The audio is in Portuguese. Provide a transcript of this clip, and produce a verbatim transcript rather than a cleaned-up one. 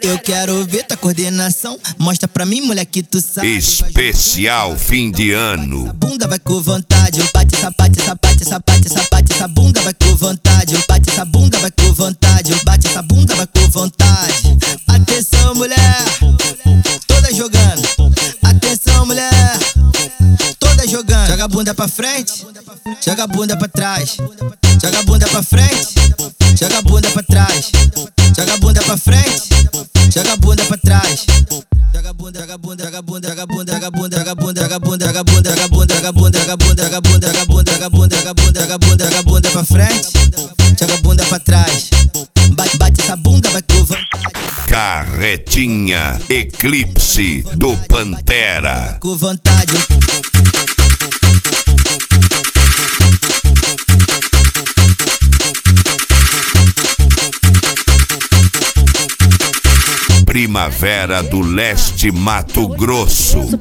Eu quero ver tua coordenação. Mostra pra mim, mulher, que tu sabe. Especial fim de ano. Essa bunda vai com vontade. Eu bate, essa bate, essa bate, essa bate, essa bate, essa bunda vai com vontade. Eu bate, essa bunda vai com vontade. Eu bate, essa bunda vai com vontade. Atenção, mulher, toda jogando. Atenção, mulher, toda jogando. Joga a bunda pra frente, joga a bunda pra trás. Joga a bunda pra frente, joga a bunda pra trás. Joga a bunda pra frente, joga a bunda pra trás. Joga a bunda, joga a bunda, joga a bunda, joga a bunda, joga a bunda, joga a bunda, joga a bunda, joga a bunda, joga a bunda, joga a bunda, joga a bunda, joga a bunda, joga a bunda, joga a bunda, joga a bunda, joga a bunda, joga a bunda pra frente, joga a bunda pra trás. Bate, bate essa bunda, vai com vontade. Carretinha Eclipse do Pantera. Com vontade. Primavera do Leste, Mato Grosso.